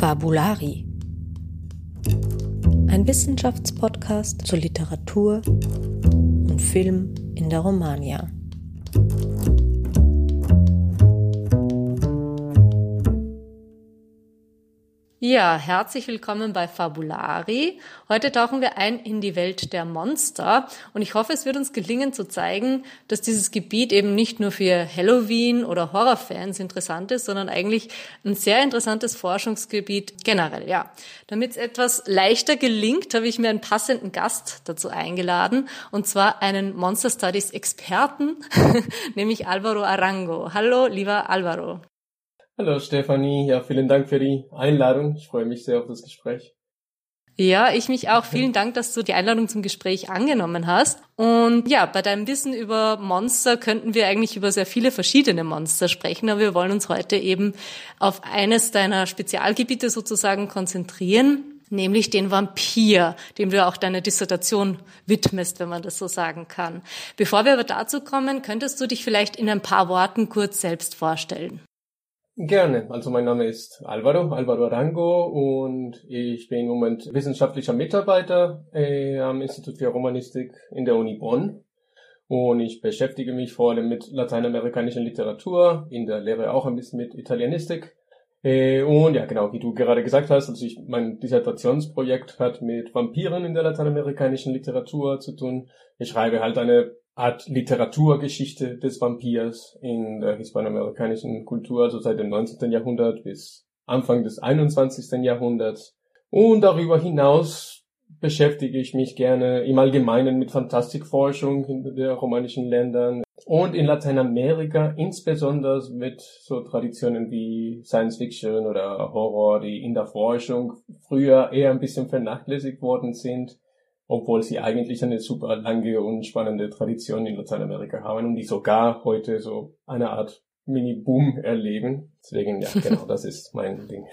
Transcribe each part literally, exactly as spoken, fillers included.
Fabulari. Ein Wissenschaftspodcast zur Literatur und Film in der Romagna. Ja, herzlich willkommen bei Fabulari. Heute tauchen wir ein in die Welt der Monster und ich hoffe, es wird uns gelingen zu zeigen, dass dieses Gebiet eben nicht nur für Halloween- oder Horrorfans interessant ist, sondern eigentlich ein sehr interessantes Forschungsgebiet generell, ja. Damit es etwas leichter gelingt, habe ich mir einen passenden Gast dazu eingeladen und zwar einen Monster Studies Experten, nämlich Álvaro Arango. Hallo, lieber Álvaro. Hallo Stefanie, ja, vielen Dank für die Einladung. Ich freue mich sehr auf das Gespräch. Ja, ich mich auch. Vielen Dank, dass du die Einladung zum Gespräch angenommen hast. Und ja, bei deinem Wissen über Monster könnten wir eigentlich über sehr viele verschiedene Monster sprechen, aber wir wollen uns heute eben auf eines deiner Spezialgebiete sozusagen konzentrieren, nämlich den Vampir, dem du auch deine Dissertation widmest, wenn man das so sagen kann. Bevor wir aber dazu kommen, könntest du dich vielleicht in ein paar Worten kurz selbst vorstellen? Gerne. Also mein Name ist Álvaro, Álvaro Arango und ich bin im Moment wissenschaftlicher Mitarbeiter äh, am Institut für Romanistik in der Uni Bonn und ich beschäftige mich vor allem mit lateinamerikanischen Literatur, in der Lehre auch ein bisschen mit Italienistik. Äh, und ja, genau, wie du gerade gesagt hast, also ich, mein Dissertationsprojekt hat mit Vampiren in der lateinamerikanischen Literatur zu tun. Ich schreibe halt eine Art Literaturgeschichte des Vampirs in der hispanoamerikanischen Kultur, also seit dem neunzehnten Jahrhundert bis Anfang des einundzwanzigsten Jahrhunderts. Und darüber hinaus beschäftige ich mich gerne im Allgemeinen mit Fantastikforschung in den romanischen Ländern und in Lateinamerika insbesondere mit so Traditionen wie Science Fiction oder Horror, die in der Forschung früher eher ein bisschen vernachlässigt worden sind, obwohl sie eigentlich eine super lange und spannende Tradition in Lateinamerika haben und die sogar heute so eine Art Mini-Boom erleben. Deswegen, ja, genau, das ist mein Ding.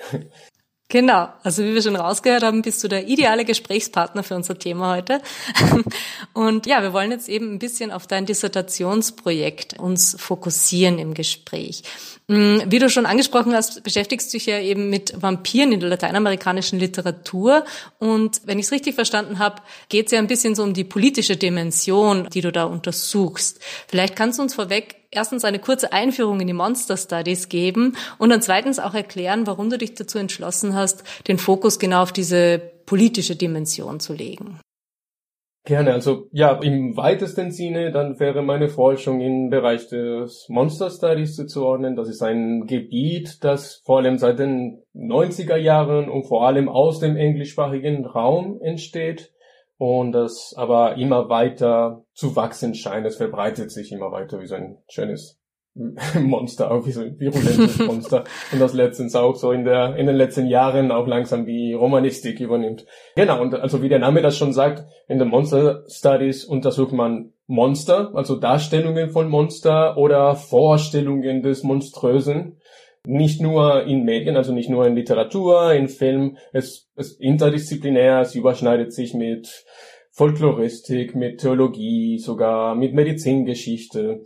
Genau, also wie wir schon rausgehört haben, bist du der ideale Gesprächspartner für unser Thema heute. Und ja, wir wollen jetzt eben ein bisschen auf dein Dissertationsprojekt uns fokussieren im Gespräch. Wie du schon angesprochen hast, beschäftigst du dich ja eben mit Vampiren in der lateinamerikanischen Literatur. Und wenn ich es richtig verstanden habe, geht es ja ein bisschen so um die politische Dimension, die du da untersuchst. Vielleicht kannst du uns vorweg erstens eine kurze Einführung in die Monster Studies geben und dann zweitens auch erklären, warum du dich dazu entschlossen hast, den Fokus genau auf diese politische Dimension zu legen. Gerne, also ja, im weitesten Sinne, dann wäre meine Forschung im Bereich des Monster Studies zuzuordnen. Das ist ein Gebiet, das vor allem seit den neunziger Jahren und vor allem aus dem englischsprachigen Raum entsteht und das aber immer weiter zu wachsen scheint. Es verbreitet sich immer weiter wie so ein schönes Monster, auch wie so ein virulentes Monster. Und das letztens auch so in der, in den letzten Jahren auch langsam die Romanistik übernimmt. Genau. Und also wie der Name das schon sagt, in den Monster Studies untersucht man Monster, also Darstellungen von Monster oder Vorstellungen des Monströsen. Nicht nur in Medien, also nicht nur in Literatur, in Film. Es ist interdisziplinär, es überschneidet sich mit Folkloristik, mit Theologie, sogar mit Medizingeschichte.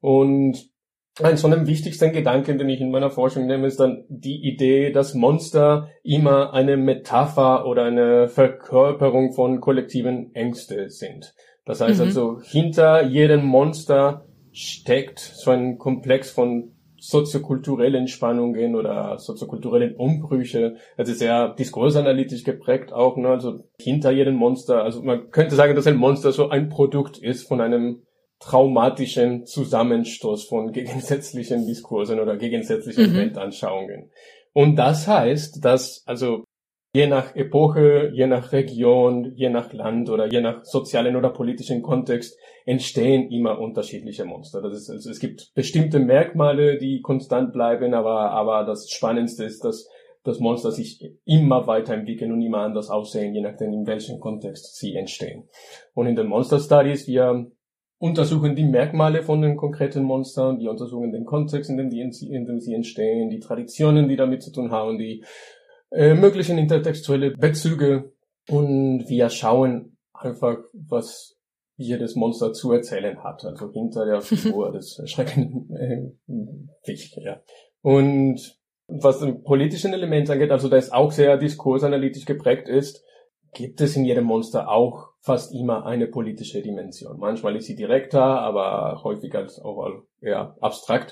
Und eins von den wichtigsten Gedanken, den ich in meiner Forschung nehme, ist dann die Idee, dass Monster immer eine Metapher oder eine Verkörperung von kollektiven Ängste sind. Das heißt mhm. also, hinter jedem Monster steckt so ein Komplex von soziokulturellen Spannungen oder soziokulturellen Umbrüche. Das ist sehr diskursanalytisch geprägt auch, ne? Also hinter jedem Monster, also man könnte sagen, dass ein Monster so ein Produkt ist von einem traumatischen Zusammenstoß von gegensätzlichen Diskursen oder gegensätzlichen mhm. Weltanschauungen. Und das heißt, dass also je nach Epoche, je nach Region, je nach Land oder je nach sozialen oder politischen Kontext entstehen immer unterschiedliche Monster. Das ist, also es gibt bestimmte Merkmale, die konstant bleiben, aber, aber das Spannendste ist, dass das Monster sich immer weiterentwickeln und immer anders aussehen, je nachdem, in welchem Kontext sie entstehen. Und in den Monster Studies, wir untersuchen die Merkmale von den konkreten Monstern, wir untersuchen den Kontext, in dem, die, in dem sie entstehen, die Traditionen, die damit zu tun haben, die äh, möglichen intertextuelle Bezüge und wir schauen einfach, was jedes Monster zu erzählen hat, also hinter der Figur des erschreckenden äh, Viech, ja. Und Was den politischen Element angeht, also das auch sehr diskursanalytisch geprägt ist, gibt es in jedem Monster auch fast immer eine politische Dimension. Manchmal ist sie direkter, aber häufig als auch eher abstrakt.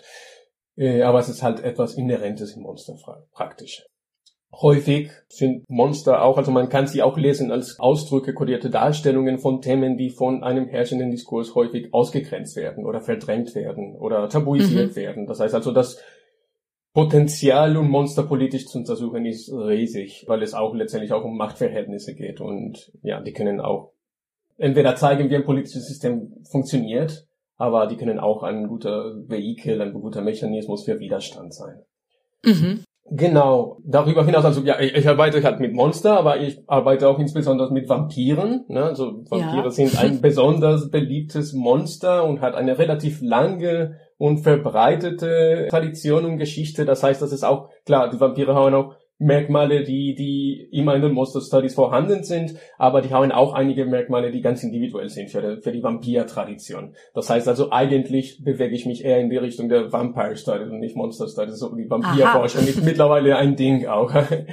Aber es ist halt etwas Inhärentes im Monster praktisch. Häufig sind Monster auch, also man kann sie auch lesen als Ausdrücke, kodierte Darstellungen von Themen, die von einem herrschenden Diskurs häufig ausgegrenzt werden oder verdrängt werden oder tabuisiert mhm. werden. Das heißt also, das Potenzial, um Monster politisch zu untersuchen, ist riesig, weil es auch letztendlich auch um Machtverhältnisse geht und ja, die können auch entweder zeigen, wie ein politisches System funktioniert, aber die können auch ein guter Vehikel, ein guter Mechanismus für Widerstand sein. Mhm. Genau, darüber hinaus, also ja, ich, ich arbeite halt mit Monster, aber ich arbeite auch insbesondere mit Vampiren. Ne? Also Vampire ja. sind ein besonders beliebtes Monster und hat eine relativ lange und verbreitete Tradition und Geschichte. Das heißt, das ist auch, klar, die Vampire haben auch Merkmale, die die immer in den Monster Studies vorhanden sind, aber die haben auch einige Merkmale, die ganz individuell sind für die, für die Vampir-Tradition. Das heißt also, eigentlich bewege ich mich eher in die Richtung der Vampire Studies und nicht Monster Studies. So die Vampirforschung ist mittlerweile ein Ding auch.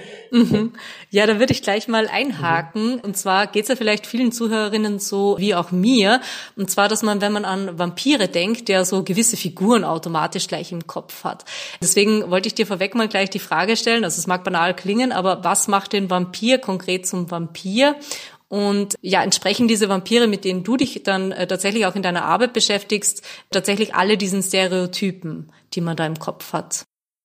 Mhm. Ja, da würde ich gleich mal einhaken. Mhm. Und zwar geht's ja vielleicht vielen Zuhörerinnen so wie auch mir. Und zwar, dass man, wenn man an Vampire denkt, ja so gewisse Figuren automatisch gleich im Kopf hat. Deswegen wollte ich dir vorweg mal gleich die Frage stellen, also es mag banal klingen, aber was macht den Vampir konkret zum Vampir? Und ja, entsprechen diese Vampire, mit denen du dich dann äh, tatsächlich auch in deiner Arbeit beschäftigst, tatsächlich alle diesen Stereotypen, die man da im Kopf hat?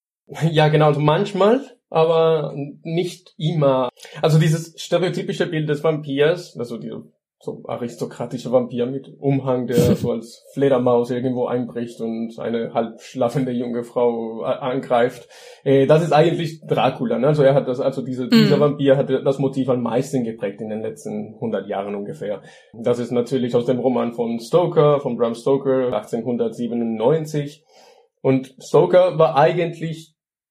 Ja, genau, also manchmal, aber nicht immer. Also dieses stereotypische Bild des Vampirs, also die so aristokratische Vampir mit Umhang, der so als Fledermaus irgendwo einbricht und eine halb schlafende junge Frau angreift. Äh, das ist eigentlich Dracula, ne? Also er hat das, also diese, mm. dieser Vampir hat das Motiv am meisten geprägt in den letzten hundert Jahren ungefähr. Das ist natürlich aus dem Roman von Stoker, von Bram Stoker, achtzehnhundertsiebenundneunzig. Und Stoker war eigentlich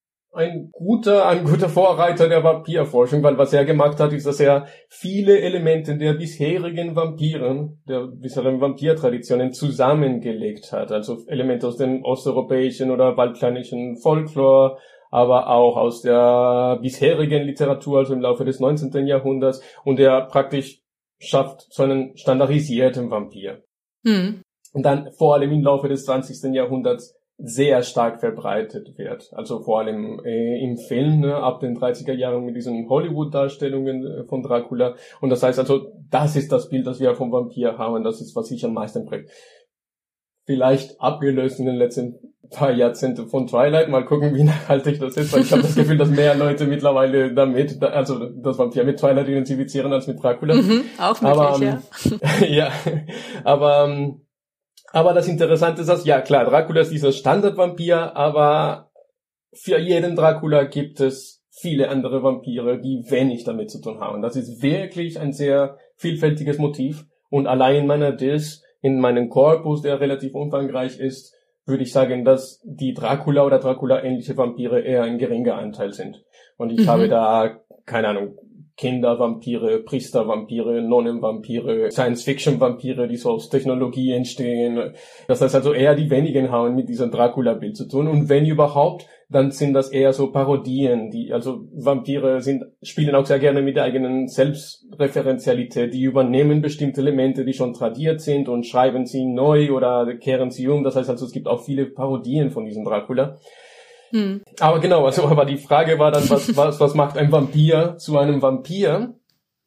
ein guter, ein guter Vorreiter der Vampirforschung, weil was er gemacht hat, ist, dass er viele Elemente der bisherigen Vampiren, der bisherigen Vampirtraditionen zusammengelegt hat. Also Elemente aus dem osteuropäischen oder waldländischen Folklore, aber auch aus der bisherigen Literatur, also im Laufe des neunzehnten Jahrhunderts. Und er praktisch schafft so einen standardisierten Vampir. Hm. Und dann vor allem im Laufe des zwanzigsten Jahrhunderts sehr stark verbreitet wird. Also vor allem äh, im Film, ne, ab den dreißiger Jahren mit diesen Hollywood-Darstellungen äh, von Dracula. Und das heißt also, das ist das Bild, das wir vom Vampir haben. Das ist, was sich am meisten prägt. Vielleicht abgelöst in den letzten paar Jahrzehnten von Twilight. Mal gucken, wie nachhaltig das ist. Weil ich habe das Gefühl, dass mehr Leute mittlerweile damit, also das Vampir mit Twilight identifizieren als mit Dracula. Mhm, auch möglich, aber, ja. ja, aber Aber das Interessante ist, dass, ja klar, Dracula ist dieser Standardvampir, aber für jeden Dracula gibt es viele andere Vampire, die wenig damit zu tun haben. Das ist wirklich ein sehr vielfältiges Motiv. Und allein in meiner Dis, in meinem Korpus, der relativ umfangreich ist, würde ich sagen, dass die Dracula oder Dracula-ähnliche Vampire eher ein geringer Anteil sind. Und ich mhm. habe da, keine Ahnung, Kindervampire, Priestervampire, Nonnenvampire, Science-Fiction-Vampire, die so aus Technologie entstehen. Das heißt also eher die wenigen haben mit diesem Dracula-Bild zu tun. Und wenn überhaupt, dann sind das eher so Parodien, die, also Vampire sind, spielen auch sehr gerne mit der eigenen Selbstreferenzialität. Die übernehmen bestimmte Elemente, die schon tradiert sind und schreiben sie neu oder kehren sie um. Das heißt also, es gibt auch viele Parodien von diesem Dracula. Hm. Aber genau, also aber die Frage war dann, was, was, was macht ein Vampir zu einem Vampir?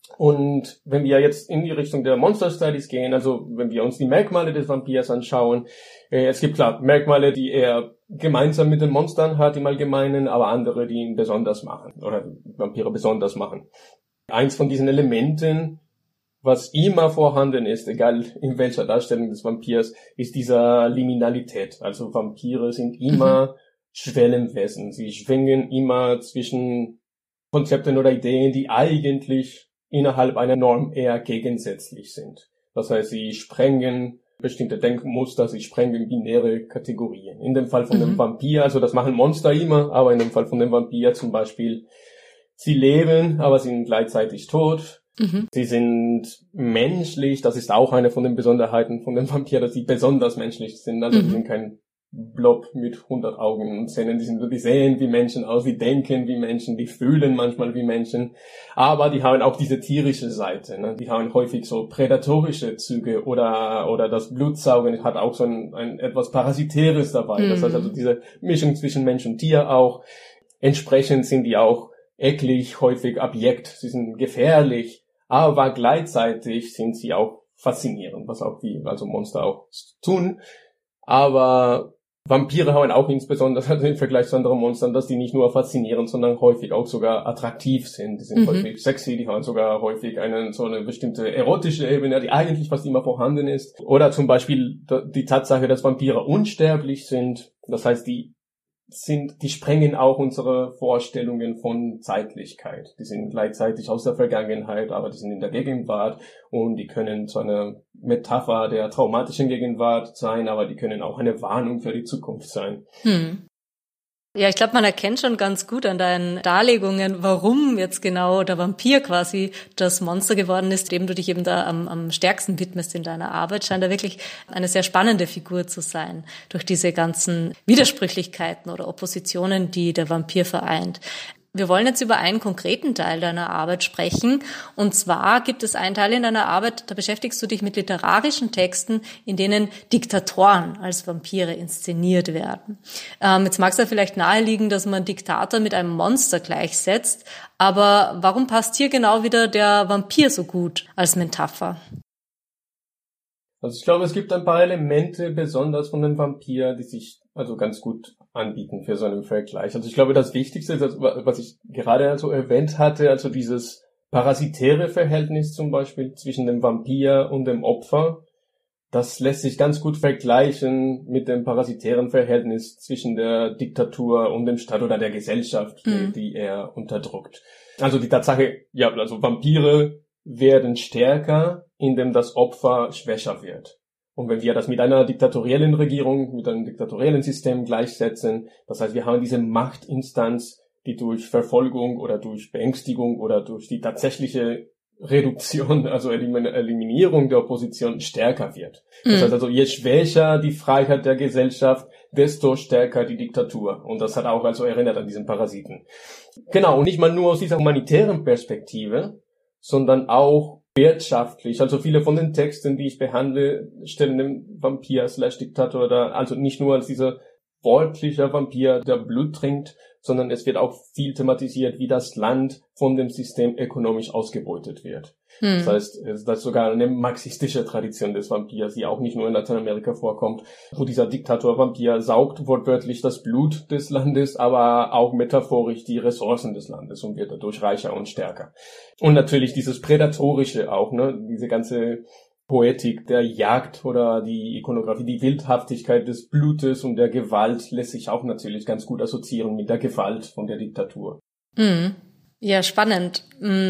Und wenn wir jetzt in die Richtung der Monster Studies gehen, also wenn wir uns die Merkmale des Vampirs anschauen, äh, es gibt klar Merkmale, die er gemeinsam mit den Monstern hat im Allgemeinen, aber andere, die ihn besonders machen oder Vampire besonders machen. Eins von diesen Elementen, was immer vorhanden ist, egal in welcher Darstellung des Vampirs, ist dieser Liminalität. Also Vampire sind immer mhm. Schwellenwesen. Sie schwingen immer zwischen Konzepten oder Ideen, die eigentlich innerhalb einer Norm eher gegensätzlich sind. Das heißt, sie sprengen bestimmte Denkmuster, sie sprengen binäre Kategorien. In dem Fall von mhm. dem Vampir, also das machen Monster immer, aber in dem Fall von dem Vampir zum Beispiel, sie leben, aber sind gleichzeitig tot. Mhm. Sie sind menschlich, das ist auch eine von den Besonderheiten von dem Vampir, dass sie besonders menschlich sind. Also mhm. sie sind kein Blob mit hundert Augen und Zähnen. Die sind, die sehen wie Menschen aus, die denken wie Menschen, die fühlen manchmal wie Menschen. Aber die haben auch diese tierische Seite, ne? Die haben häufig so prädatorische Züge oder, oder das Blutsaugen hat auch so ein, ein etwas Parasitäres dabei. Mhm. Das heißt also diese Mischung zwischen Mensch und Tier auch. Entsprechend sind die auch eklig, häufig abjekt. Sie sind gefährlich, aber gleichzeitig sind sie auch faszinierend, was auch die, also Monster auch tun. Aber Vampire haben auch insbesondere also im Vergleich zu anderen Monstern, dass die nicht nur faszinieren, sondern häufig auch sogar attraktiv sind. Die sind mhm. häufig sexy, die haben sogar häufig eine, so eine bestimmte erotische Ebene, die eigentlich fast immer vorhanden ist. Oder zum Beispiel die Tatsache, dass Vampire unsterblich sind. Das heißt, die sind, die sprengen auch unsere Vorstellungen von Zeitlichkeit. Die sind gleichzeitig aus der Vergangenheit, aber die sind in der Gegenwart und die können zu einer Metapher der traumatischen Gegenwart sein, aber die können auch eine Warnung für die Zukunft sein. Hm. Ja, ich glaube, man erkennt schon ganz gut an deinen Darlegungen, warum jetzt genau der Vampir quasi das Monster geworden ist, dem du dich eben da am, am stärksten widmest in deiner Arbeit. Scheint da wirklich eine sehr spannende Figur zu sein, durch diese ganzen Widersprüchlichkeiten oder Oppositionen, die der Vampir vereint. Wir wollen jetzt über einen konkreten Teil deiner Arbeit sprechen. Und zwar gibt es einen Teil in deiner Arbeit, da beschäftigst du dich mit literarischen Texten, in denen Diktatoren als Vampire inszeniert werden. Ähm, jetzt mag es ja vielleicht naheliegen, dass man Diktator mit einem Monster gleichsetzt. Aber warum passt hier genau wieder der Vampir so gut als Metapher? Also ich glaube, es gibt ein paar Elemente, besonders von dem Vampir, die sich also ganz gut anbieten für so einen Vergleich. Also ich glaube, das Wichtigste ist, was ich gerade also erwähnt hatte, also dieses parasitäre Verhältnis zum Beispiel zwischen dem Vampir und dem Opfer, das lässt sich ganz gut vergleichen mit dem parasitären Verhältnis zwischen der Diktatur und dem Staat oder der Gesellschaft, mhm. die, die er unterdrückt. Also die Tatsache, ja, also Vampire werden stärker, indem das Opfer schwächer wird. Und wenn wir das mit einer diktatoriellen Regierung, mit einem diktatoriellen System gleichsetzen, das heißt, wir haben diese Machtinstanz, die durch Verfolgung oder durch Beängstigung oder durch die tatsächliche Reduktion, also Eliminierung der Opposition stärker wird. Mhm. Das heißt also, je schwächer die Freiheit der Gesellschaft, desto stärker die Diktatur. Und das hat auch also erinnert an diesen Parasiten. Genau, und nicht mal nur aus dieser humanitären Perspektive, sondern auch wirtschaftlich. Also viele von den Texten, die ich behandle, stellen den Vampir slash Diktator da, also nicht nur als dieser wortliche Vampir, der Blut trinkt, sondern es wird auch viel thematisiert, wie das Land von dem System ökonomisch ausgebeutet wird. Hm. Das heißt, das ist sogar eine marxistische Tradition des Vampirs, die auch nicht nur in Lateinamerika vorkommt, wo dieser Diktator-Vampir saugt wortwörtlich das Blut des Landes, aber auch metaphorisch die Ressourcen des Landes und wird dadurch reicher und stärker. Und natürlich dieses Prädatorische auch, ne, diese ganze Poetik der Jagd oder die Ikonografie, die Wildhaftigkeit des Blutes und der Gewalt lässt sich auch natürlich ganz gut assoziieren mit der Gewalt von der Diktatur. Mhm. Ja, spannend.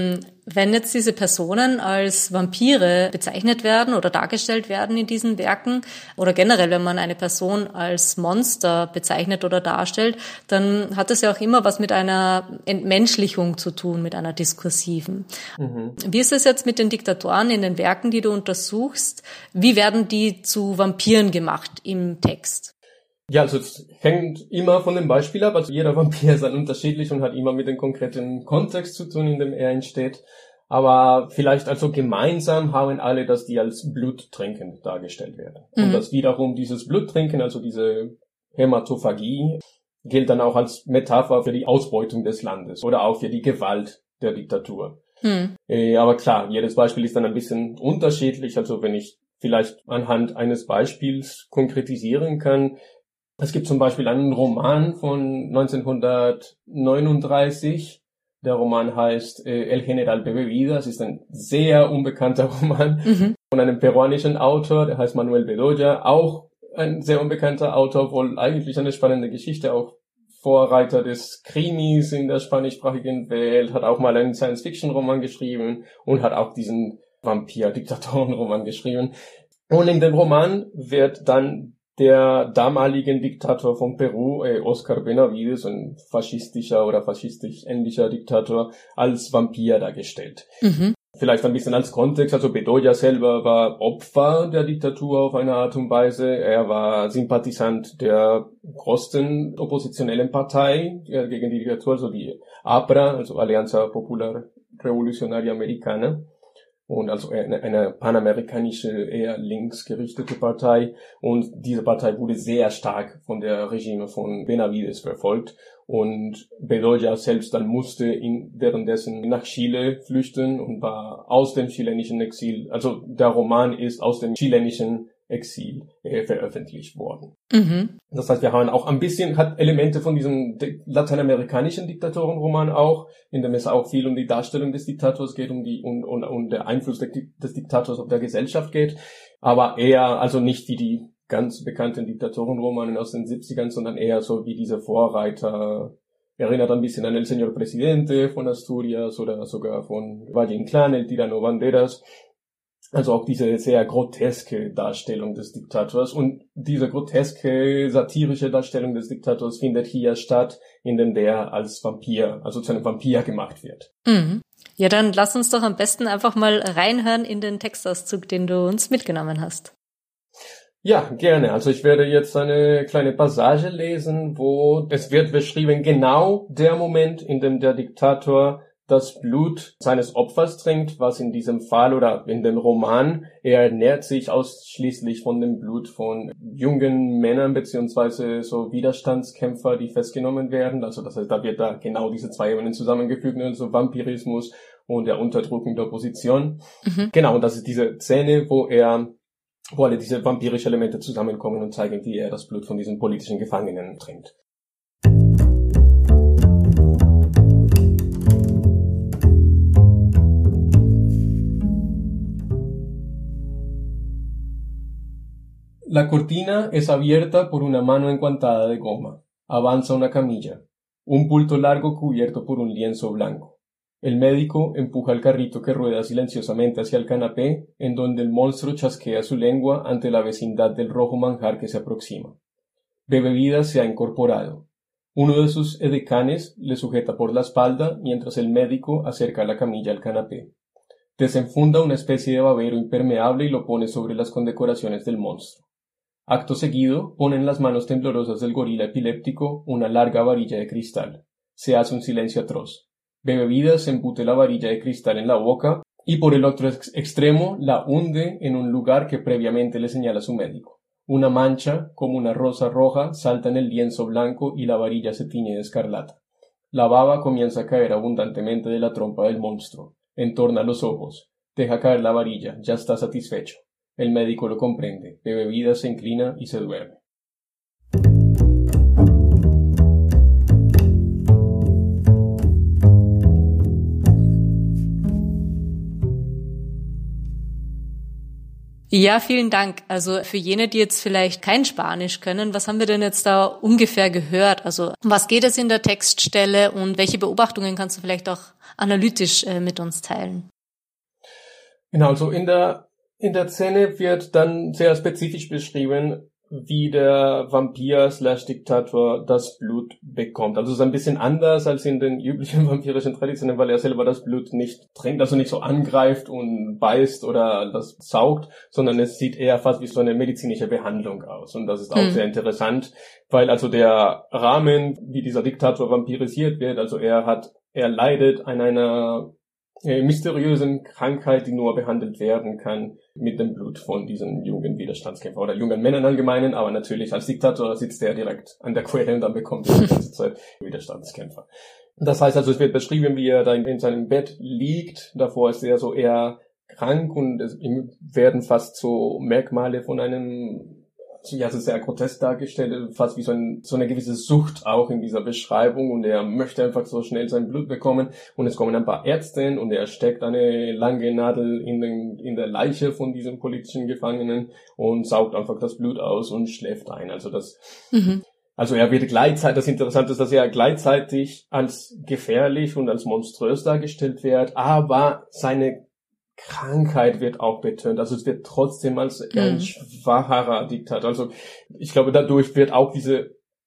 Wenn jetzt diese Personen als Vampire bezeichnet werden oder dargestellt werden in diesen Werken oder generell, wenn man eine Person als Monster bezeichnet oder darstellt, dann hat es ja auch immer was mit einer Entmenschlichung zu tun, mit einer diskursiven. Mhm. Wie ist es jetzt mit den Diktatoren in den Werken, die du untersuchst? Wie werden die zu Vampiren gemacht im Text? Ja, also es hängt immer von dem Beispiel ab. Also jeder Vampir ist dann unterschiedlich und hat immer mit dem konkreten Kontext zu tun, in dem er entsteht. Aber vielleicht also gemeinsam haben alle, dass die als bluttrinkend dargestellt werden. Mhm. Und dass wiederum dieses Bluttrinken, also diese Hämatophagie, gilt dann auch als Metapher für die Ausbeutung des Landes oder auch für die Gewalt der Diktatur. Mhm. Äh, aber klar, jedes Beispiel ist dann ein bisschen unterschiedlich. Also wenn ich vielleicht anhand eines Beispiels konkretisieren kann, es gibt zum Beispiel einen Roman von neunzehnhundertneununddreißig. Der Roman heißt äh, El General Bebe Vida. Es ist ein sehr unbekannter Roman mhm. von einem peruanischen Autor, der heißt Manuel Bedoya. Auch ein sehr unbekannter Autor, wohl eigentlich eine spannende Geschichte, auch Vorreiter des Krimis in der spanischsprachigen Welt, hat auch mal einen Science-Fiction-Roman geschrieben und hat auch diesen Vampir-Diktatoren-Roman geschrieben. Und in dem Roman wird dann der damaligen Diktator von Peru, äh, Oscar Benavides, ein faschistischer oder faschistisch ähnlicher Diktator, als Vampir dargestellt. Mhm. vielleicht ein bisschen als Kontext, also Bedoya selber war Opfer der Diktatur auf eine Art und Weise. Er war Sympathisant der größten oppositionellen Partei gegen die Diktatur, also die A P R A, also Alianza Popular Revolucionaria Americana. Und also eine, eine panamerikanische, eher linksgerichtete Partei. Und diese Partei wurde sehr stark von der Regime von Benavides verfolgt. Und Bedoya selbst dann musste in, währenddessen nach Chile flüchten und war aus dem chilenischen Exil, also der Roman ist aus dem chilenischen Exil äh, veröffentlicht worden. Mhm. Das heißt, wir haben auch ein bisschen, hat Elemente von diesem de- lateinamerikanischen Diktatorenroman auch, in dem es auch viel um die Darstellung des Diktators geht, um die, und, und, und der Einfluss de- des Diktators auf der Gesellschaft geht, aber eher, also nicht wie die ganz bekannten Diktatorenromanen aus den siebzigern, sondern eher so wie diese Vorreiter, erinnert ein bisschen an El Señor Presidente von Asturias oder sogar von Valle Inclán, El Tirano Banderas. Also auch diese sehr groteske Darstellung des Diktators. Und diese groteske, satirische Darstellung des Diktators findet hier statt, indem der als Vampir, also zu einem Vampir gemacht wird. Mhm. Ja, dann lass uns doch am besten einfach mal reinhören in den Textauszug, den du uns mitgenommen hast. Ja, gerne. Also ich werde jetzt eine kleine Passage lesen, wo es wird beschrieben, genau der Moment, in dem der Diktator das Blut seines Opfers trinkt, was in diesem Fall oder in dem Roman, er ernährt sich ausschließlich von dem Blut von jungen Männern beziehungsweise so Widerstandskämpfer, die festgenommen werden. Also das heißt, da wird da genau diese zwei Ebenen zusammengefügt, also Vampirismus und der Unterdrückung der Opposition. Mhm. Genau, und das ist diese Szene, wo er, wo alle diese vampirischen Elemente zusammenkommen und zeigen, wie er das Blut von diesen politischen Gefangenen trinkt. La cortina es abierta por una mano enguantada de goma. Avanza una camilla. Un bulto largo cubierto por un lienzo blanco. El médico empuja el carrito que rueda silenciosamente hacia el canapé, en donde el monstruo chasquea su lengua ante la vecindad del rojo manjar que se aproxima. Bebevidas se ha incorporado. Uno de sus edecanes le sujeta por la espalda mientras el médico acerca la camilla al canapé. Desenfunda una especie de babero impermeable y lo pone sobre las condecoraciones del monstruo. Acto seguido, pone en las manos temblorosas del gorila epiléptico una larga varilla de cristal. Se hace un silencio atroz. Bebevidas embute la varilla de cristal en la boca y por el otro ex- extremo la hunde en un lugar que previamente le señala su médico. Una mancha, como una rosa roja, salta en el lienzo blanco y la varilla se tiñe de escarlata. La baba comienza a caer abundantemente de la trompa del monstruo. Entorna los ojos. Deja caer la varilla. Ya está satisfecho. El médico lo comprende. Bebevidas se inclina y se duerme. Ja, vielen Dank. Also für jene, die jetzt vielleicht kein Spanisch können, was haben wir denn jetzt da ungefähr gehört? Also um was geht es in der Textstelle und welche Beobachtungen kannst du vielleicht auch analytisch äh, mit uns teilen? Genau, also in der in der Szene wird dann sehr spezifisch beschrieben, wie der Vampir slash Diktator das Blut bekommt. Also es ist ein bisschen anders als in den üblichen vampirischen Traditionen, weil er selber das Blut nicht trinkt, also nicht so angreift und beißt oder das saugt, sondern es sieht eher fast wie so eine medizinische Behandlung aus. Und das ist auch mhm. sehr interessant, weil also der Rahmen, wie dieser Diktator vampirisiert wird, also er hat, er leidet an einer äh, mysteriösen Krankheit, die nur behandelt werden kann mit dem Blut von diesen jungen Widerstandskämpfern oder jungen Männern allgemeinen, aber natürlich als Diktator sitzt er direkt an der Quelle und dann bekommt er die ganze Zeit Widerstandskämpfer. Das heißt also, es wird beschrieben, wie er da in seinem Bett liegt, davor ist er so eher krank und es werden fast so Merkmale von einem, ja, es ist sehr grotesk dargestellt, fast wie so, ein, so eine gewisse Sucht auch in dieser Beschreibung und er möchte einfach so schnell sein Blut bekommen und es kommen ein paar Ärzte und er steckt eine lange Nadel in, den, in der Leiche von diesem politischen Gefangenen und saugt einfach das Blut aus und schläft ein. Also das, mhm. also er wird gleichzeitig, das Interessante ist, dass er gleichzeitig als gefährlich und als monströs dargestellt wird, aber seine Krankheit wird auch betont, also es wird trotzdem als mhm. ein schwacher Diktator, also ich glaube dadurch wird auch diese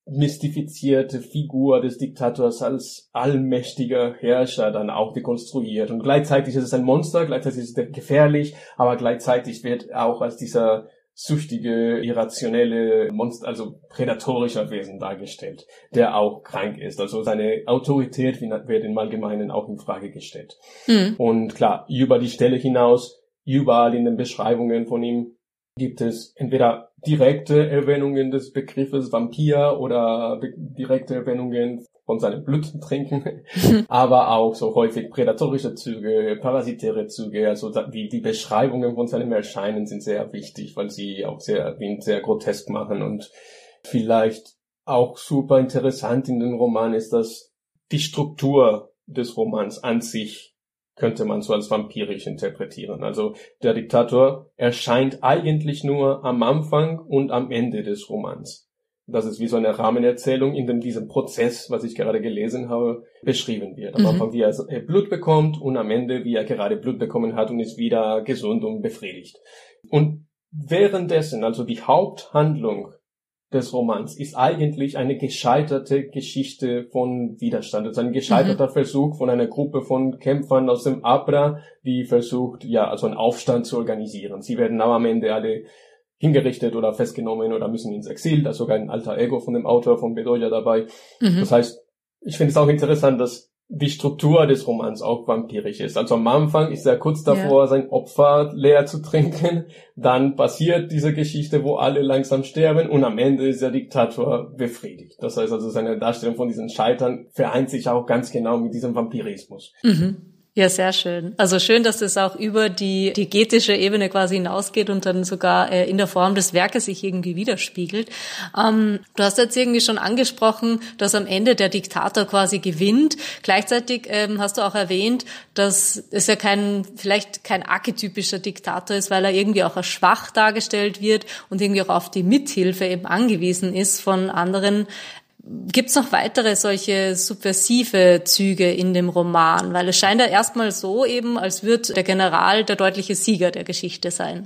mystifizierte Figur des Diktators als allmächtiger Herrscher dann auch dekonstruiert. Und gleichzeitig ist es ein Monster, gleichzeitig ist es gefährlich, aber gleichzeitig wird auch als dieser süchtige, irrationelle Monster, also prädatorischer Wesen dargestellt, der auch krank ist. Also seine Autorität wird im Allgemeinen auch in Frage gestellt. Mhm. Und klar, über die Stelle hinaus, überall in den Beschreibungen von ihm gibt es entweder direkte Erwähnungen des Begriffes Vampir oder be- direkte Erwähnungen von seinem Bluttrinken, aber auch so häufig prädatorische Züge, parasitäre Züge, also die, die Beschreibungen von seinem Erscheinen sind sehr wichtig, weil sie auch sehr, ihn sehr grotesk machen. Und vielleicht auch super interessant in dem Roman ist, dass die Struktur des Romans an sich könnte man so als vampirisch interpretieren. Also der Diktator erscheint eigentlich nur am Anfang und am Ende des Romans. Das ist wie so eine Rahmenerzählung, in dem diesem Prozess, was ich gerade gelesen habe, beschrieben wird. Am mhm. Anfang, wie er Blut bekommt und am Ende, wie er gerade Blut bekommen hat und ist wieder gesund und befriedigt. Und währenddessen, also die Haupthandlung des Romans ist eigentlich eine gescheiterte Geschichte von Widerstand. Es ist ein gescheiterter mhm. Versuch von einer Gruppe von Kämpfern aus dem Abra, die versucht, ja, also einen Aufstand zu organisieren. Sie werden aber am Ende alle hingerichtet oder festgenommen oder müssen ins Exil. Da ist sogar ein alter Ego von dem Autor, von Bedoya dabei. Mhm. Das heißt, ich finde es auch interessant, dass die Struktur des Romans auch vampirisch ist. Also am Anfang ist er kurz davor, ja. sein Opfer leer zu trinken. Dann passiert diese Geschichte, wo alle langsam sterben und am Ende ist der Diktator befriedigt. Das heißt also, seine Darstellung von diesen Scheitern vereint sich auch ganz genau mit diesem Vampirismus. Mhm. Ja, sehr schön. Also schön, dass es auch über die diegetische Ebene quasi hinausgeht und dann sogar äh, in der Form des Werkes sich irgendwie widerspiegelt. Ähm, du hast jetzt irgendwie schon angesprochen, dass am Ende der Diktator quasi gewinnt. Gleichzeitig ähm, hast du auch erwähnt, dass es ja kein, vielleicht kein archetypischer Diktator ist, weil er irgendwie auch als schwach dargestellt wird und irgendwie auch auf die Mithilfe eben angewiesen ist von anderen. Gibt's noch weitere solche subversive Züge in dem Roman? Weil es scheint ja erstmal so eben, als würde der General der deutliche Sieger der Geschichte sein.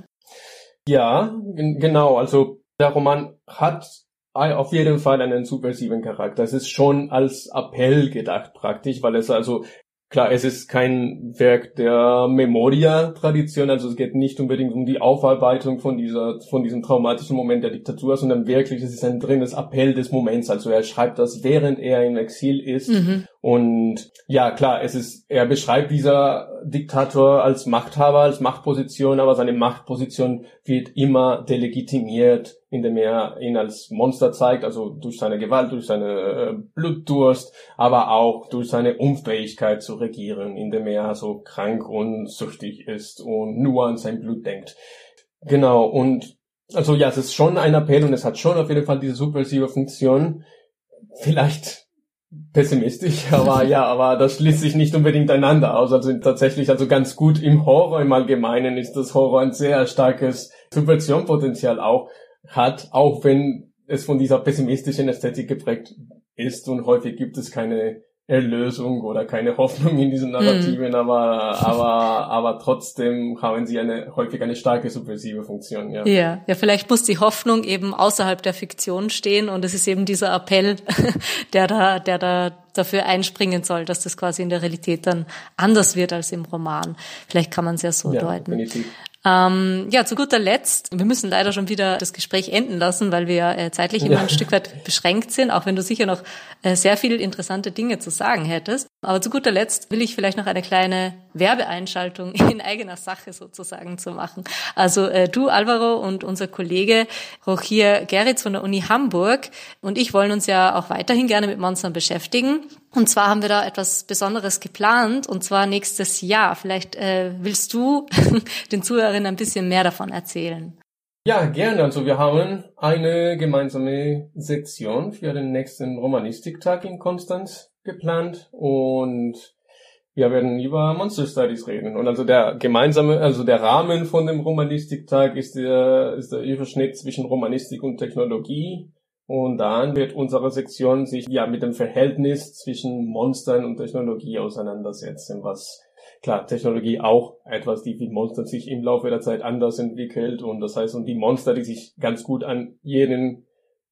Ja, g- genau. Also der Roman hat auf jeden Fall einen subversiven Charakter. Es ist schon als Appell gedacht praktisch, weil es also klar, es ist kein Werk der Memoria-Tradition, also es geht nicht unbedingt um die Aufarbeitung von dieser, von diesem traumatischen Moment der Diktatur, sondern wirklich, es ist ein dringendes Appell des Moments, also er schreibt das, während er im Exil ist. Mhm. Und ja, klar, es ist, er beschreibt dieser Diktator als Machthaber, als Machtposition, aber seine Machtposition wird immer delegitimiert, indem er ihn als Monster zeigt, also durch seine Gewalt, durch seine äh, Blutdurst, aber auch durch seine Unfähigkeit zu regieren, indem er so krank und süchtig ist und nur an sein Blut denkt. Genau, und also ja, es ist schon ein Appell und es hat schon auf jeden Fall diese subversive Funktion. Vielleicht pessimistisch, aber ja, aber das schließt sich nicht unbedingt einander aus. Also tatsächlich, also ganz gut im Horror im Allgemeinen ist das Horror ein sehr starkes Subversionpotenzial auch hat, auch wenn es von dieser pessimistischen Ästhetik geprägt ist und häufig gibt es keine Erlösung oder keine Hoffnung in diesen Narrativen, mm. aber aber aber trotzdem haben sie eine häufig eine starke subversive Funktion. Ja, ja, ja, vielleicht muss die Hoffnung eben außerhalb der Fiktion stehen und es ist eben dieser Appell, der da der da dafür einspringen soll, dass das quasi in der Realität dann anders wird als im Roman. Vielleicht kann man es ja so ja, deuten. Definitiv. Ähm, ja, zu guter Letzt, wir müssen leider schon wieder das Gespräch enden lassen, weil wir ja äh, zeitlich immer ja. ein Stück weit beschränkt sind, auch wenn du sicher noch äh, sehr viele interessante Dinge zu sagen hättest. Aber zu guter Letzt will ich vielleicht noch eine kleine Werbeeinschaltung in eigener Sache sozusagen zu machen. Also äh, du, Alvaro, und unser Kollege Rogier Geritz von der Uni Hamburg und ich wollen uns ja auch weiterhin gerne mit Monstern beschäftigen. Und zwar haben wir da etwas Besonderes geplant, und zwar nächstes Jahr. Vielleicht äh, willst du den Zuhörern ein bisschen mehr davon erzählen. Ja, gerne. Also wir haben eine gemeinsame Sektion für den nächsten Romanistiktag in Konstanz geplant und wir werden über Monster Studies reden. Und also der gemeinsame, also der Rahmen von dem Romanistiktag ist der, ist der Überschnitt zwischen Romanistik und Technologie. Und dann wird unsere Sektion sich ja mit dem Verhältnis zwischen Monstern und Technologie auseinandersetzen, was klar, Technologie auch etwas, die mit Monstern sich im Laufe der Zeit anders entwickelt und das heißt, und die Monster, die sich ganz gut an jeden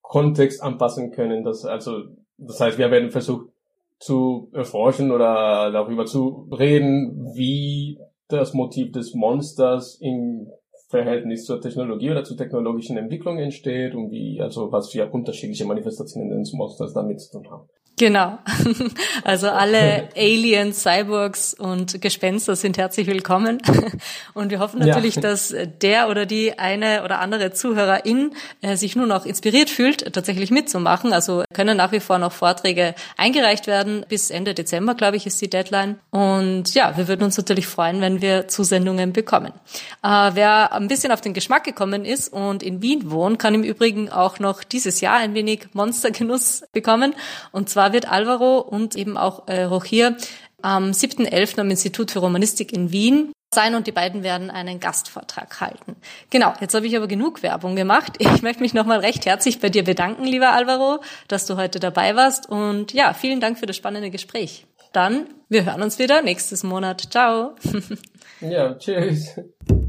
Kontext anpassen können. Das, also, das heißt, wir werden versucht zu erforschen oder darüber zu reden, wie das Motiv des Monsters im Verhältnis zur Technologie oder zur technologischen Entwicklung entsteht und wie, also was für unterschiedliche Manifestationen des Monsters damit zu tun haben. Genau. Also alle Aliens, Cyborgs und Gespenster sind herzlich willkommen. Und wir hoffen natürlich, ja. dass der oder die eine oder andere Zuhörerin äh, sich nun auch inspiriert fühlt, tatsächlich mitzumachen. Also können nach wie vor noch Vorträge eingereicht werden. Bis Ende Dezember, glaube ich, ist die Deadline. Und ja, wir würden uns natürlich freuen, wenn wir Zusendungen bekommen. Äh, wer ein bisschen auf den Geschmack gekommen ist und in Wien wohnt, kann im Übrigen auch noch dieses Jahr ein wenig Monstergenuss bekommen. Und zwar wird Alvaro und eben auch äh, Rogier am siebten elften am Institut für Romanistik in Wien sein und die beiden werden einen Gastvortrag halten. Genau, jetzt habe ich aber genug Werbung gemacht. Ich möchte mich nochmal recht herzlich bei dir bedanken, lieber Alvaro, dass du heute dabei warst und ja, vielen Dank für das spannende Gespräch. Dann, wir hören uns wieder nächstes Monat. Ciao. Ja, tschüss.